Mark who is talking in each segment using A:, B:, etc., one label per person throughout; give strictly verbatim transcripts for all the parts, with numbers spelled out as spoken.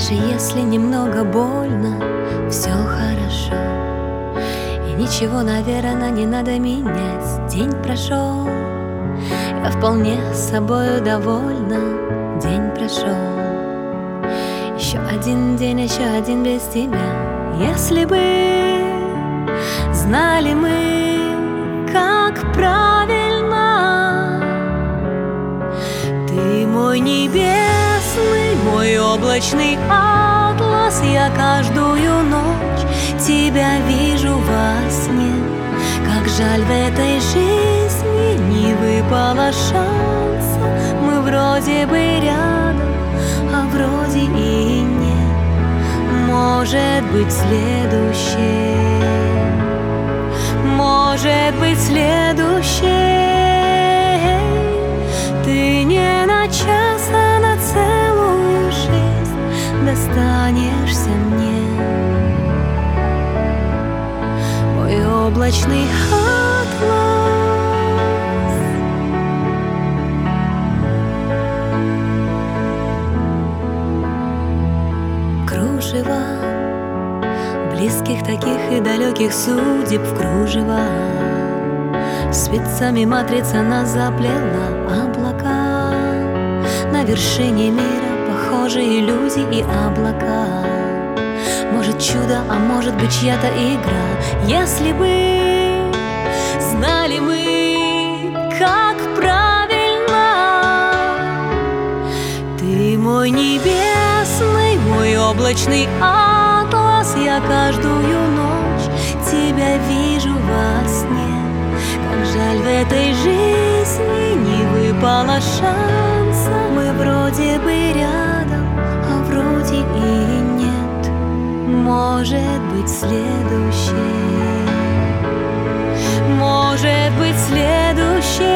A: Даже если немного больно, все хорошо. И ничего, наверное, не надо менять. День прошел, я вполне собою довольна. День прошел, еще один день, еще один без тебя. Если бы знали мы, как правильно. Ты мой небесный, мой облачный атлас. Я каждую ночь тебя вижу во сне. Как жаль, в этой жизни не выпало шанса. Мы вроде бы рядом, а вроде и нет. Может быть, следующее, может быть, следующее. Ты не на час, а на целую жизнь достанешься мне. Мой облачный атлас. Кружева близких таких и далеких судеб в кружева. Спицами матрица нас заплела. Облака на вершине мира, похожие люди и облака. Может чудо, а может быть чья-то игра. Если бы знали мы, как правильно. Ты мой небесный, мой облачный атлас. Я каждую ночь тебя вижу во сне. Как жаль, в этой жизни не выпало шанса. Мы вроде бы рядом, а вроде и нет. Может быть, следующее, может быть, следующее.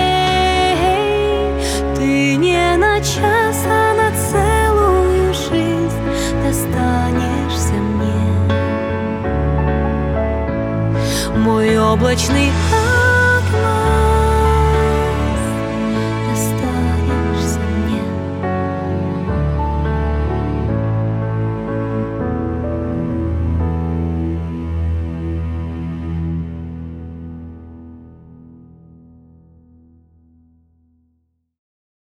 A: Ты не на час, а на целую жизнь достанешься мне. Мой облачный